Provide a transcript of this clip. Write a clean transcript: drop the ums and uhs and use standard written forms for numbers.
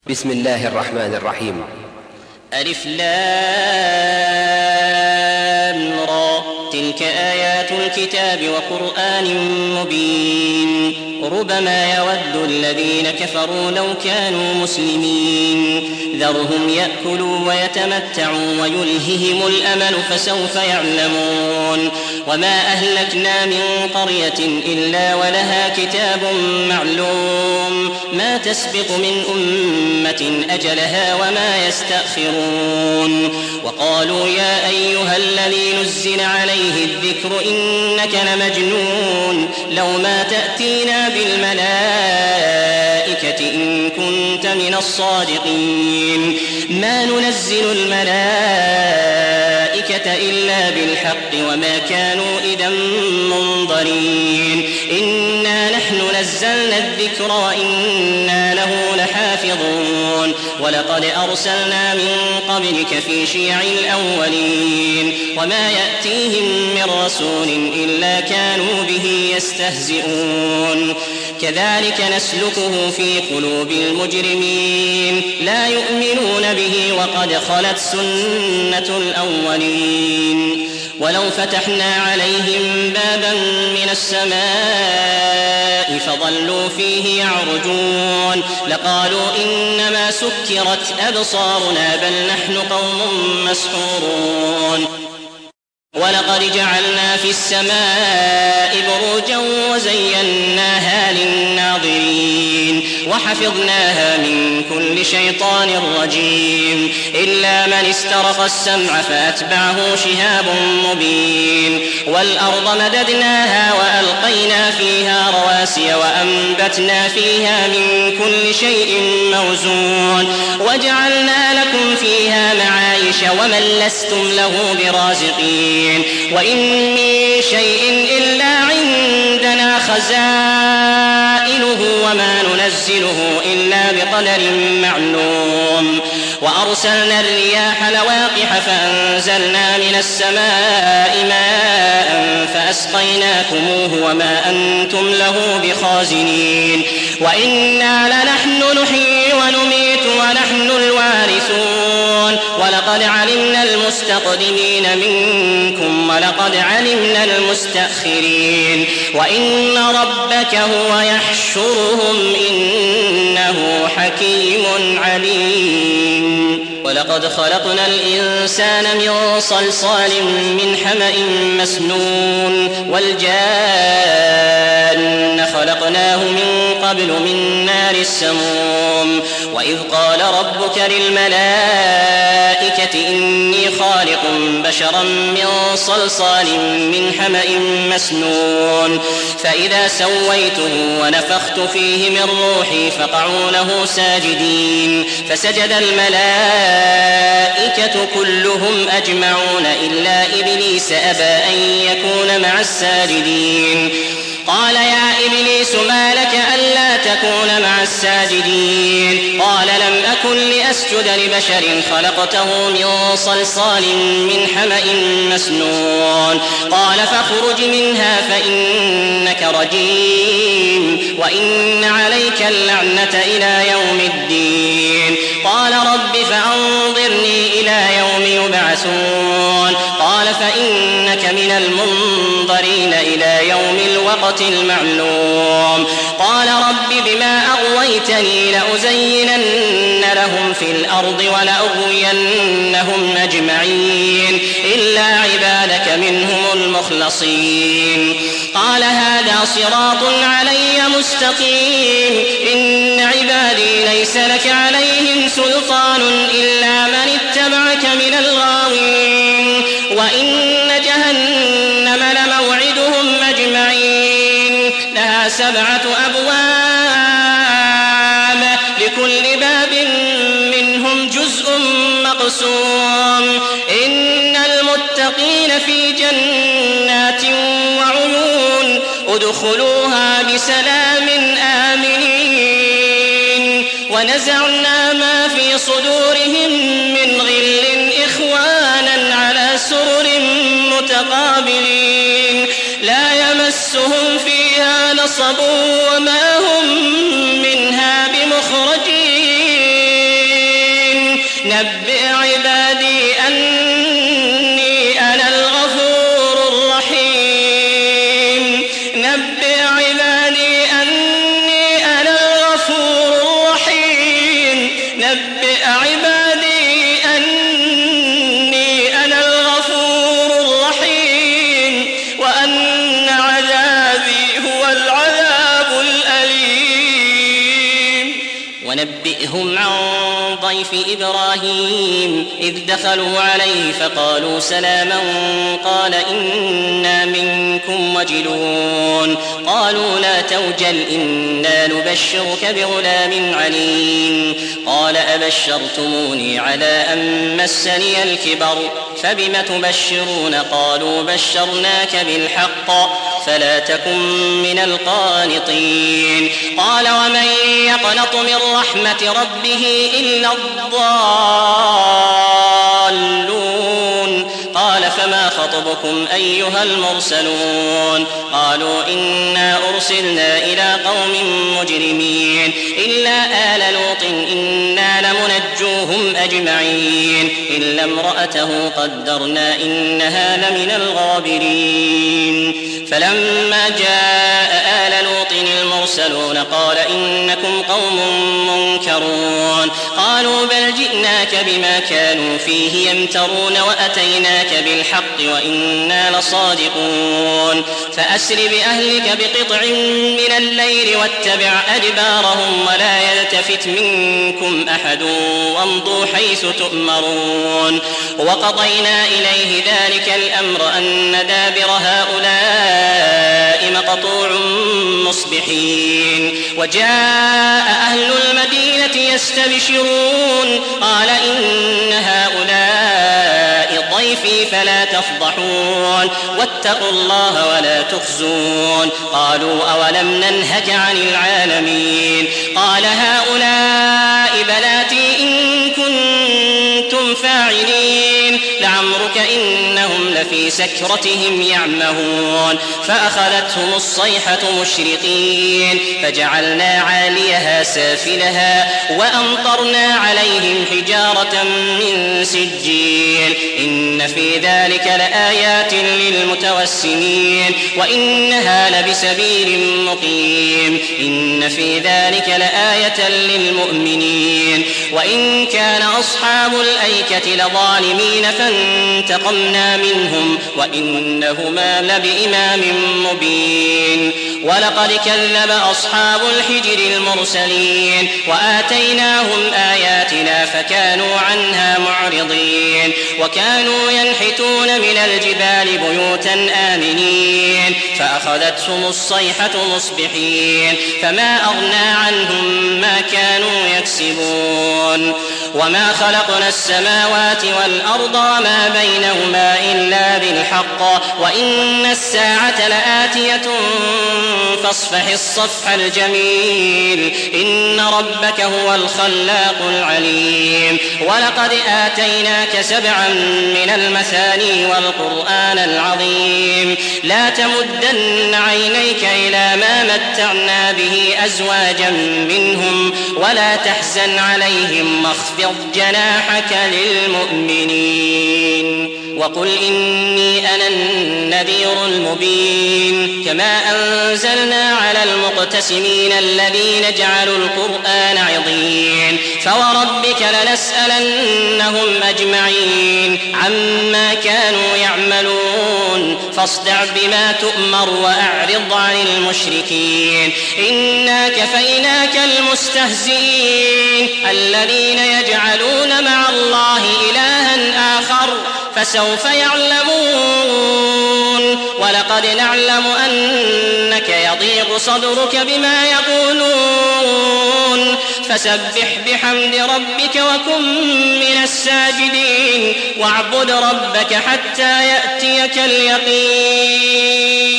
بسم الله الرحمن الرحيم. ألف لام را، تلك آيات الكتاب وقرآن مبين. ربما يود الذين كفروا لو كانوا مسلمين. ذرهم يأكلوا ويتمتعوا ويلههم الأمل فسوف يعلمون. وما أهلكنا من قرية إلا ولها كتاب معلوم، ما تسبق من أمة أجلها وما يستأخرون. وقالوا يا أيها الذي نزل عليه الذكر إنك لمجنون، لو ما تأتينا بالملائكة إن كنت من الصادقين. ما ننزل الملائكة إلا بالحق وما كانوا إذا منظرين. إنا نحن نزلنا الذكر وإنا له لحافظون. ولقد أرسلنا من قبلك في شيع الأولين، وما يأتيهم من رسول إلا كانوا به يستهزئون. كذلك نسلكه في قلوب المجرمين، لا يؤمنون به وقد خلت سنة الأولين. ولو فتحنا عليهم بابا من السماء فظلوا فيه يعرجون لقالوا إنما سكرت أبصارنا بل نحن قوم مسحورون. ولقد جعلنا في السماء بروجا وزيناها للناظرين وحفظناها من كل شيطان رجيم إلا من استرق السمع فأتبعه شهاب مبين. والأرض مددناها وألقينا فيها رواسي وأنبتنا فيها من كل شيء موزون وجعلنا لكم فيها معايش ومن لستم له برازقين. وإن من شيء إلا عندنا خزائنه وما ننزله إلا بقدر معلوم. وأرسلنا الرياح لواقح فأنزلنا من السماء ماء فأسقيناكموه وما أنتم له بخازنين. وإنا لنحن نحيي ونميت ونحن الوارثون. ولقد علمنا المستقدمين منكم ولقد علمنا المستأخرين. وإن ربك هو يحشرهم إنه حكيم عليم. ولقد خلقنا الإنسان من صلصال من حمأ مسنون والجان خلقناه من قبل من نار السموم. وإذ قال ربك للملائكة إني خالق بشرا من صلصال من حمأ مسنون فإذا سويته ونفخت فيه من روحي فقعوا له ساجدين. فسجد الملائكة كلهم أجمعون إلا إبليس أبى أن يكون مع الساجدين. قال يا إبليس ما لك ألا تكون مع الساجدين؟ قال لم أكن لأسجد لبشر خلقته من صلصال من حمأ مسنون. قال فاخرج منها فإنك رجيم وإن عليك اللعنة إلى يوم الدين. قال رب فأنظرني إلى يوم يبعثون. قال فإنك من المنظرين إلى يوم الوقت المعلوم. قال رب بما أغويتني لأزينن لهم في الأرض ولأغوينهم أجمعين إلا عبادك منهم المخلصين. قال هذا صراط علي مستقيم إن عبادي ليس لك عليهم سلطان إلا من اتبعك من الغاوين. وإن جهنم لموعدهم أجمعين لها 7 أبواب لكل باب منهم جزء مقسوم. إن المتقين في جنات وعيون ادخلوها بسلام آمنين. ونزعنا ما في صدورهم من غل إخوانا على سرر متقابلين لا يمسهم فيها نصب وما هم منها بمخرجين. نبئ عبادي أني أنا الغفور الرحيم نبئ عبادي أني أنا الغفور الرحيم نبئ عبادي أني أنا الغفور الرحيم وأن عذابي هو العذاب الأليم ونبئهم عن ضيف إبراهيم إذ دخلوا عليه فقالوا سلاما قال إنا منكم وجلون قالوا لا توجل إنا نبشرك بغلام عليم قال أبشرتموني على أن مسني الكبر فبم تبشرون قالوا بشرناك بالحق فلا تكن من القانطين قال ومن يقنط من رحمة ربه إلا الضالون قال فما خطبكم أيها المرسلون قالوا إنا أرسلنا إلى قوم مجرمين إلا آل لوط إنا لمنجوهم أجمعين إلا امرأته قدرنا إنها لمن الغابرين فلما جاء آل لوط المرسلون قال إنكم قوم منكرون قالوا بل جئناك بما كانوا فيه يمترون وأتيناك بالحق وإنا لصادقون فأسر بأهلك بقطع من الليل واتبع أدبارهم ولا يلتفت منكم أحد وامضوا حيث تؤمرون وقضينا إليه ذلك الأمر أن دابر هؤلاء مقطوع مصبحين وجاء أهل المدينة يستبشرون قال إن هؤلاء ضيفي فلا تفضحون واتقوا الله ولا تخزون قالوا أولم ننهك عن العالمين قال هؤلاء بناتي إن كنتم فاعلين لعمرك إنهم لفي سكرتهم يعمهون فأخذتهم الصيحة مشرقين فجعلنا عاليها سافلها وأمطرنا عليهم حجارة من سجيل إن في ذلك لآيات للمتوسمين وإنها لبسبيل مقيم إن في ذلك لآية للمؤمنين وإن كان أصحاب الأيكة لظالمين فانتقمنا منهم وإنهما لبإمام مبين ولقد كذب أصحاب الحجر المرسلين وآتيناهم آياتنا فكانوا عنها معرضين وكانوا ينحتون من الجبال بيوتا آمنين فأخذتهم الصيحة مصبحين فما أغنى عنهم ما كانوا يكسبون وما خلقنا السماوات والأرض وما بينهما إلا بالحق وإن الساعة لآتية فاصفح الصفح الجميل إن ربك هو الخلاق العليم ولقد آتيناك 7 من المثاني والقرآن العظيم لا تمدن عينيك إلى ما متعنا به أزواجا منهم ولا تحزن عليهم واخفض جناحك للمؤمنين وقل إني أنا النذير المبين كما أنزلنا على المقتسمين الذين جعلوا القرآن عضين فوربك لنسألنهم أجمعين عما كانوا يعملون فاصدع بما تؤمر وأعرض عن المشركين إنا كفيناك المستهزئين الذين يجعلون مع الله إلها آخر فسوف يعلمون ولقد نعلم أنك يضيق صدرك بما يقولون فسبح بحمد ربك وكن من الساجدين واعبد ربك حتى يأتيك اليقين